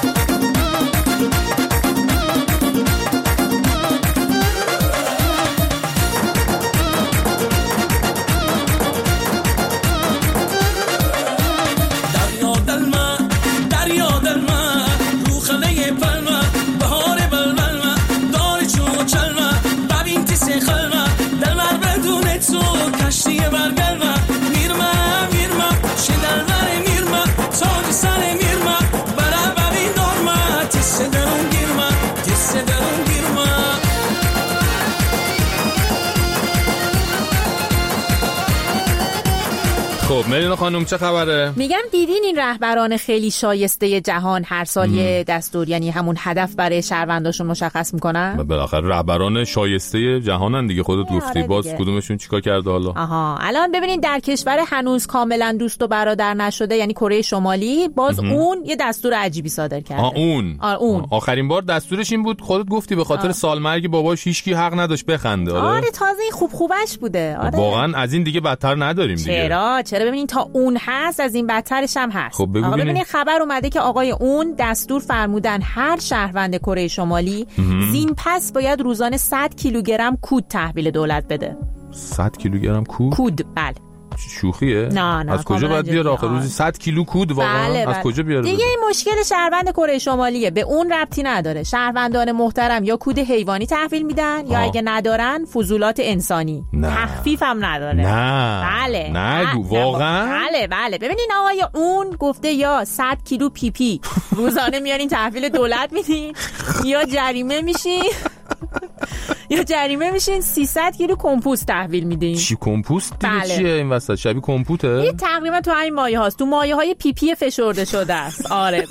[SPEAKER 7] خب ملینا خانم چه خبره؟
[SPEAKER 17] میگم دیدین این رهبران خیلی شایسته جهان هر سال یه دستور، یعنی همون هدف برای شهرونداشون مشخص میکنن؟
[SPEAKER 7] بالاخره رهبران شایسته جهانن دیگه، خودت گفتی. باز کدومشون چیکار کرده حالا؟
[SPEAKER 17] آها الان ببینید در کشور هنوز کاملا دوست و برادر نشده، یعنی کره شمالی، باز امه. اون یه دستور عجیبی صادر کرده.
[SPEAKER 7] آه اون
[SPEAKER 17] آه اون
[SPEAKER 7] آخرین بار دستورش این بود، خودت گفتی به خاطر سالمرگ باباش هیچکی حق نداشت بخنده. آره,
[SPEAKER 17] آره تازه خوب خوبش بوده. آره
[SPEAKER 7] واقعا از این دیگه بدتر نداریم دیگه.
[SPEAKER 17] چرا چرا ببینین تا اون هست از این بدترش هم هست.
[SPEAKER 7] خب بگو
[SPEAKER 17] ببینین خبر اومده که آقای اون دستور فرمودن هر شهروند کره شمالی زین پس باید روزانه صد کیلوگرم کود تحویل دولت بده.
[SPEAKER 7] صد کیلوگرم کود؟
[SPEAKER 17] کود بله.
[SPEAKER 7] شوخیه؟
[SPEAKER 17] نه نه
[SPEAKER 7] از کجا باید بیاره آخه روزی صد کیلو کود واقعا؟
[SPEAKER 17] بله بله.
[SPEAKER 7] از کجا بیاره؟
[SPEAKER 17] دیگه این مشکل شهروند کره شمالیه، به اون ربطی نداره. شهروندان محترم یا کود حیوانی تحویل میدن یا اگه ندارن فضولات انسانی.
[SPEAKER 7] نه.
[SPEAKER 17] تخفیف هم نداره.
[SPEAKER 7] نه
[SPEAKER 17] بله
[SPEAKER 7] نگو واقعا؟
[SPEAKER 17] بله بله. ببینین آقای اون گفته یا صد کیلو پی پی روزانه میارین تحویل دولت میدین یا جریمه میشین یا جریمه میشین سیصد کیلو کمپوست تحویل میدین.
[SPEAKER 7] چی کمپوست دیگه؟
[SPEAKER 17] بله.
[SPEAKER 7] چیه این وسط؟ شبیه کمپوته؟
[SPEAKER 17] این تقریبا تو همین مایه هاست، تو مایه های پی پی فشرده شده است. آره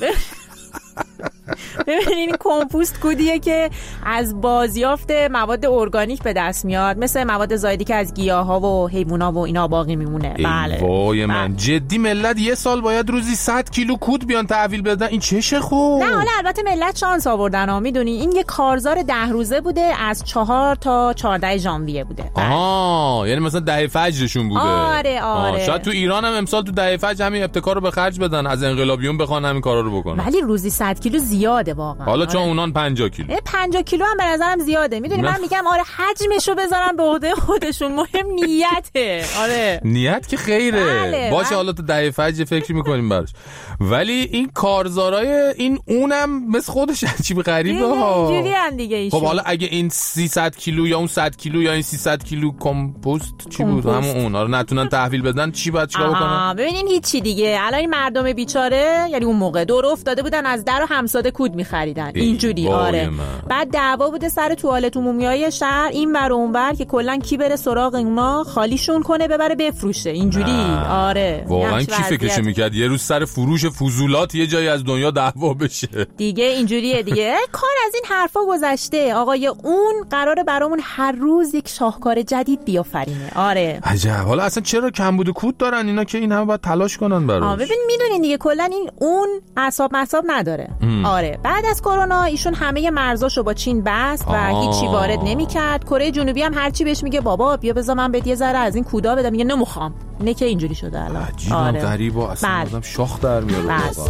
[SPEAKER 17] ببینین کمپوست کودیه که از بازیافت مواد ارگانیک به دست میاد، مثل مواد زایدی که از گیاها و حیوونا و اینا باقی میمونه. بله
[SPEAKER 7] وای من
[SPEAKER 17] بله.
[SPEAKER 7] جدی ملت یه سال باید روزی صد کیلو کود بیان تحویل بدن؟ این چشه خوب؟
[SPEAKER 17] نه حالا البته ملت شانس آوردن ها، میدونی این یه کارزار ده روزه بوده، از چهار تا چهارده ژانویه بوده.
[SPEAKER 7] آها یعنی مثلا دهه فجرشون بوده.
[SPEAKER 17] آره آره.
[SPEAKER 7] شاید تو ایران هم امسال تو دهه فجر همین ابتکار رو به خرج بدن، از انقلابیون بخوان همین کارا رو بکنن.
[SPEAKER 17] ولی روزی صد کیلو زیاده واقعا.
[SPEAKER 7] حالا چون اونان پنجاه کیلو.
[SPEAKER 17] پنجاه کیلو هم به نظرم زیاده. میدونی من میگم آره حجمشو بذارن به عهده خودشون، مهم نیته. آره
[SPEAKER 7] نیت که خیره.
[SPEAKER 17] بله
[SPEAKER 7] باشه
[SPEAKER 17] بله.
[SPEAKER 7] حالا تو دهه فجر فکر می‌کنیم براش، ولی این کارزارای این اونم مثل خودش عجیب غریبه ها.
[SPEAKER 17] اینجوری ان دیگه ایشون.
[SPEAKER 7] خب حالا اگه این سیصد کیلو یا اون صد کیلو یا این سیصد کیلو کمپوست چی بود همون اون آره نتونن تحویل بدن، چی باید چیکار بکنن؟
[SPEAKER 17] ببینین هیچی دیگه. الان این مردم بیچاره یعنی اون موقع دور افتاده بودن از در و همساده کود می‌خریدن اینجوری. آره من. بعد دعوا بوده سر توالت عمومیای شهر، این ور و اون ور که کلا کی بره سراغ اونا خالیشون کنه ببره بفروشه اینجوری. آره
[SPEAKER 7] واقعا کی فکرش میکرد یه روز سر فروش فضولات یه جایی از دنیا دعوا بشه
[SPEAKER 17] دیگه؟ اینجوریه دیگه. کار از این حرفا گذشته. آقای اون قراره برامون هر روز یک شاهکار جدید بیافرینه. آره
[SPEAKER 7] عجب. حالا اصلا چرا کمبود کود دارن اینا که این همه باید تلاش کنن براش؟
[SPEAKER 17] ببین میدونین دیگه کلا این اون اعصاب مصاب نداره. ام. آره بعد از کرونا ایشون همه مرزاشو با چین بست و آه. هیچی وارد نمیکرد. کره جنوبی هم هرچی بهش میگه بابا بیا بذار من بهت یه ذره از این کودا بدم، میگه نمیخوام. نه که اینجوری شده الان.
[SPEAKER 7] عجیبه. آره. غریبه اصلا. آدم شاخ در میاره واقعا.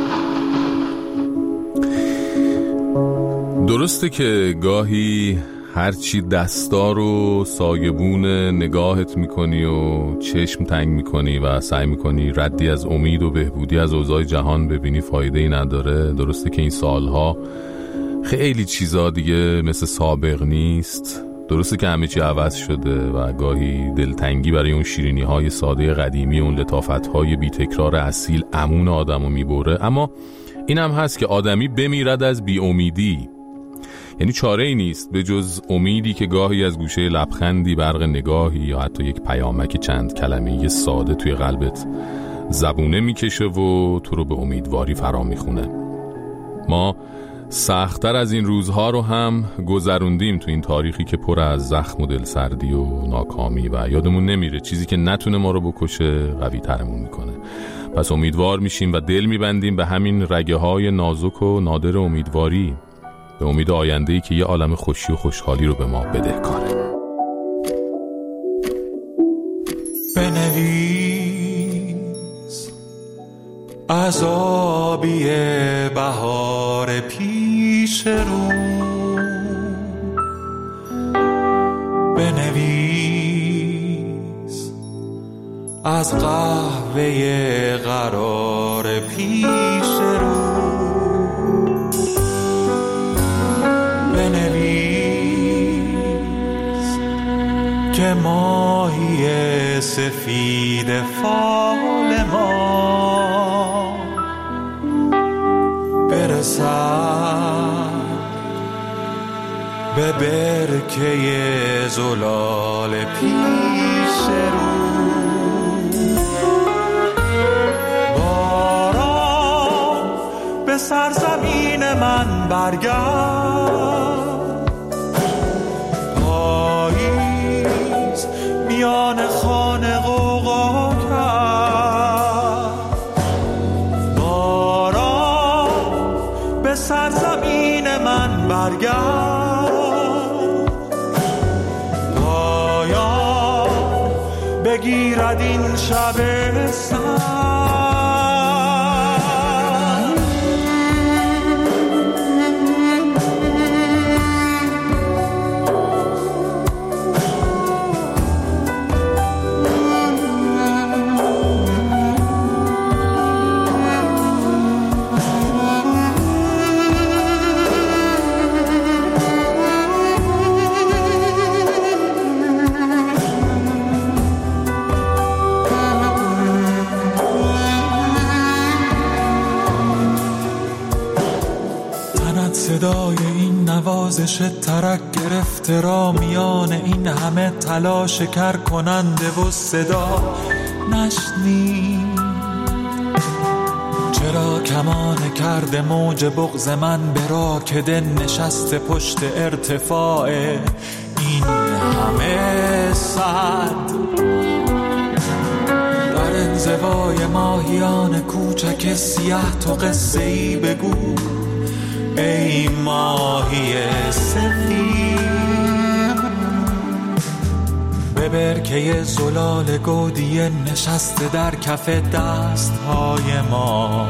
[SPEAKER 7] درسته که گاهی هرچی دستار و سایبون نگاهت میکنی و چشم تنگ میکنی و سعی میکنی ردی از امید و بهبودی از اوضاع جهان ببینی، فایده ای نداره. درسته که این سالها خیلی چیزا دیگه مثل سابق نیست، درسته که همه چی عوض شده و گاهی دلتنگی برای اون شیرینی های ساده قدیمی، اون لطافت های بی تکرار اصیل امون آدمو میبره. اما این هم هست که آدمی بمیرد از بی امیدی، یعنی چاره ای نیست به جز امیدی که گاهی از گوشه لبخندی، برق نگاهی یا حتی یک پیامک چند کلمه‌ای ساده توی قلبت زبونه میکشه و تو رو به امیدواری فرا میخونه. ما سخت‌تر از این روزها رو هم گذروندیم تو این تاریخی که پر از زخم و دلسردی و ناکامی و یادمون نمیره چیزی که نتونه ما رو بکشه قوی ترمون میکنه. پس امیدوار میشیم و دل میبندیم به همین رگه های نازک و نادر امیدواری، به امید آینده‌ای که یه عالم خوشی و خوشحالی رو به ما بدهکاره.
[SPEAKER 18] بنویس عذابی بهار پیش رو، بنویس از قهوه قرار پیش رو، بنویس که ماهی سفید فال ما برسد به برکه زلال پیش رو. باران به سرزمین من برگرد، پاییز میان خانه غوغا کرد. باران به سرزمین من برگرد، پایان بگیرد این شب سر. صدای این نوازش ترک گرفته را میان این همه تلاش کر کننده و صدا نشنی. چرا کمان کرده موج بغض من به راکده نشسته پشت ارتفاع این همه صد؟ در انزوای ماهیان کوچک سیاه تو قصه ای بگو ای ماهی سفید، به برکه زلال گودی نشسته در کف دستهای ما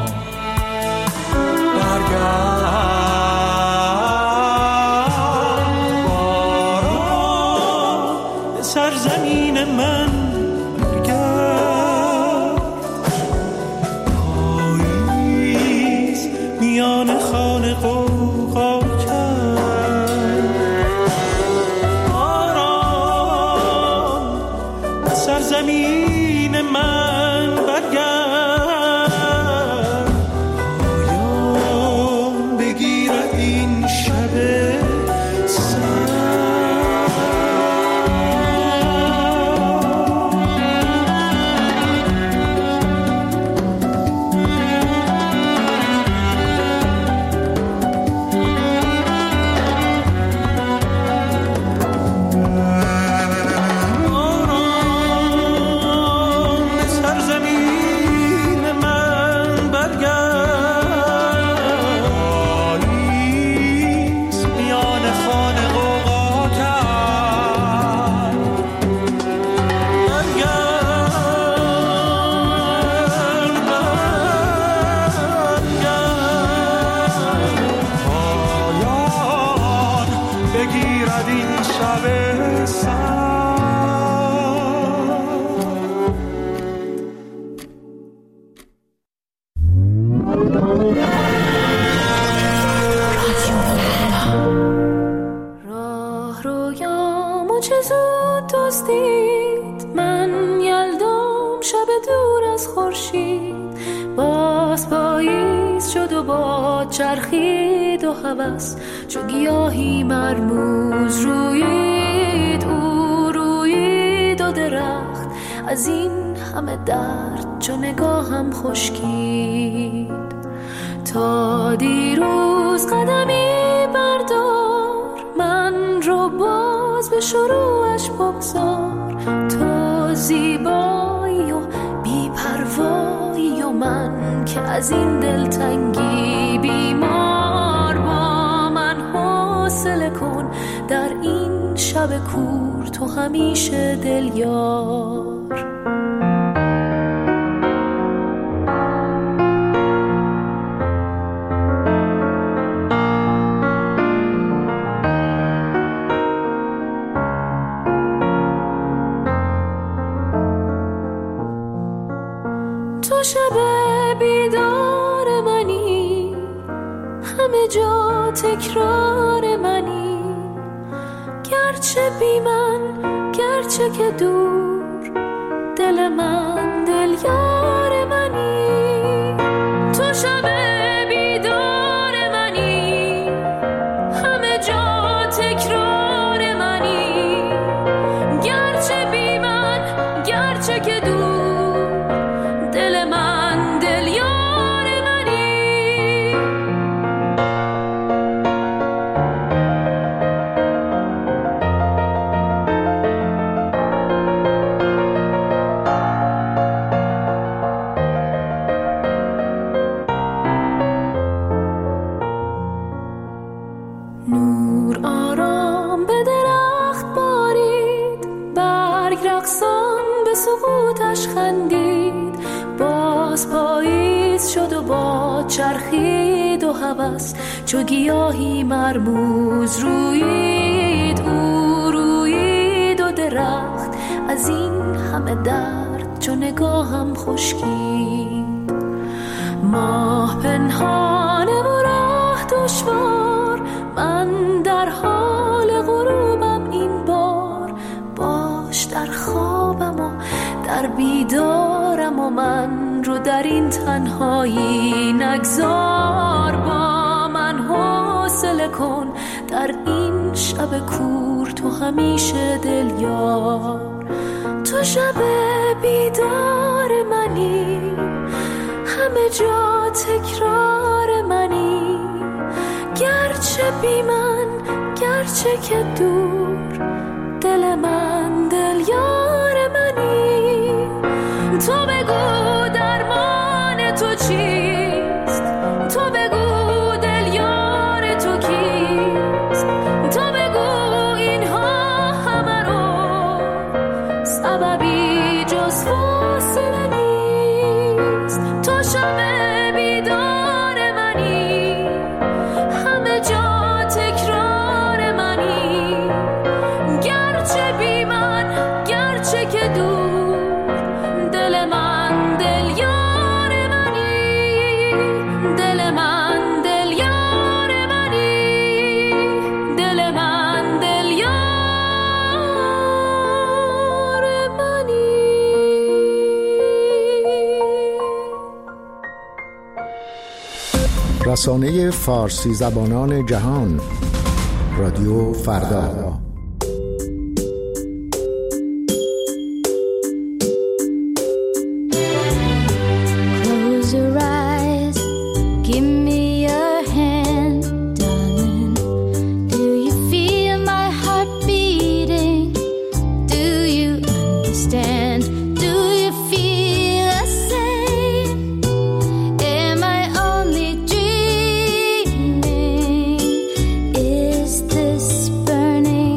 [SPEAKER 18] برگرد. باران به سرزمین من برگرد، پاییز میان خانه غوغا کرد. باران به سرزمین من برگرد،
[SPEAKER 19] شد و با چرخید و هوس چو گیاهی مرموز رویید او رویید و درخت از این همه درد چو نگاهم خشکید تا دیروز قدمی بردار من رو باز به شروعش بگذار تو زیبایی و بی‌پروایی و من که از این دلتنگی بیمار با من حوصله کن در این شب کور تو همیشه دل یار تو شب بیدار منی همه جا تکرار منی گرچه بی من گرچه که دور دل من دل یار منی تو شب بیدار منی همه جا تکرار منی گرچه بی من گرچه که دور چرخید و هوس چو گیاهی مرموز رویید او رویید و درخت از این همه درد چو نگاهم خشکید ماه پنهانه و راه دشوار من در حال غروبم این بار باش در خوابم و در بیدارم و من رو در این تنهایی نگذار با من حوصله کن در این شب کور تو همیشه دل یار تو شب بیدار منی همه جا تکرار منی گرچه بی من گرچه که دور دل من دل یار منی تو بگو درمان تو چیست تو بگو دل یار تو کیست تو بگو اینها همه رو سببی جز فاصله نیست تو شب بیدار منی همه جا تکرار منی گرچه بی من گرچه که دور
[SPEAKER 20] رسانه فارسی زبانان جهان رادیو فردا.
[SPEAKER 21] Burning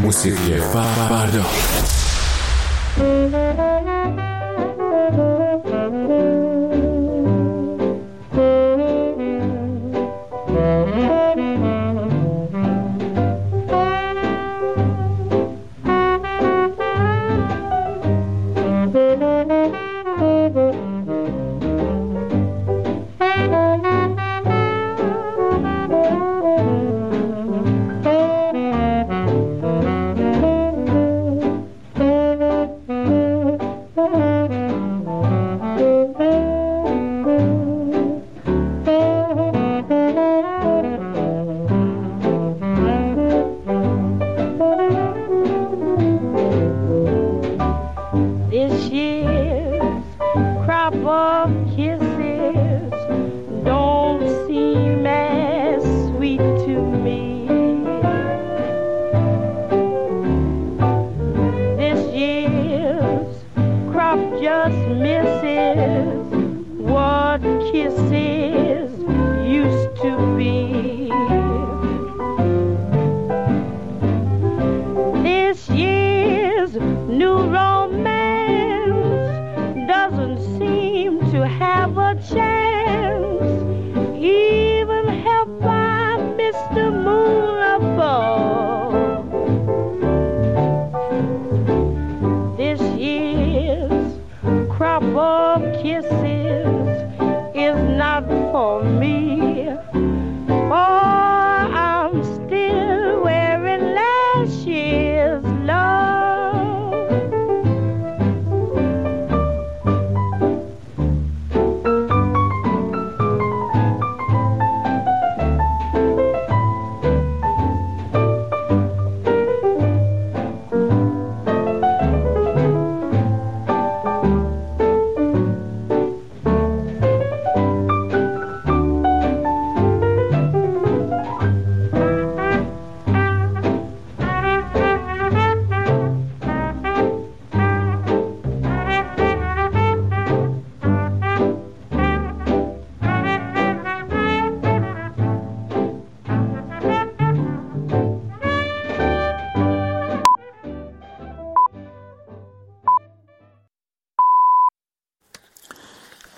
[SPEAKER 21] موسیقی فردا.
[SPEAKER 22] Kisses